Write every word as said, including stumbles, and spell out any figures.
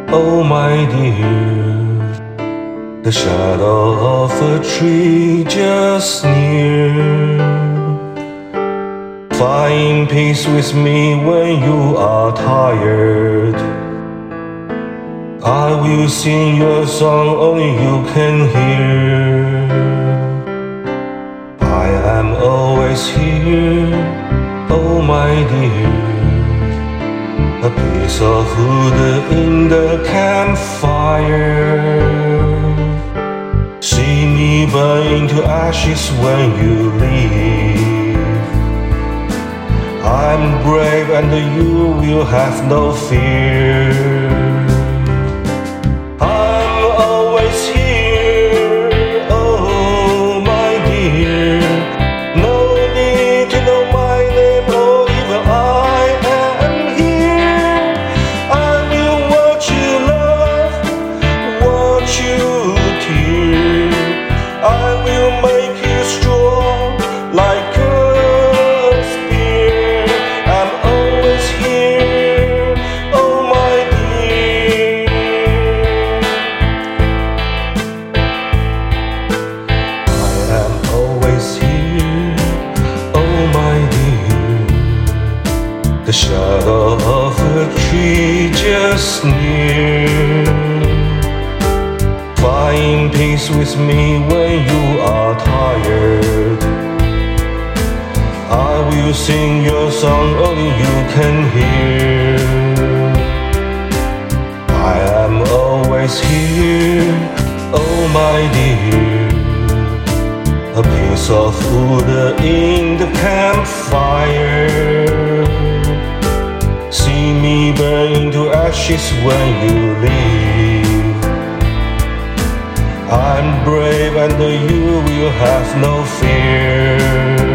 Oh my dear, the shadow of a tree just near. Find peace with me when you are tired. I will sing your song only you can hear. I am always here, oh my dear. A piece of wood in the campfire. See me burn to ashes when you leave. I'm brave and you will have no fear. I'm always here, oh my dear. No need to know my name or even I am here. I will watch you laugh, watch you tear. I will make you strong like a the shadow of a tree just near. Find peace with me when you are tired. I will sing your song only you can hear. I am always here, oh my dear. A piece of wood in the campfire. See me burn to ashes when you leave. I'm brave and you will have no fear.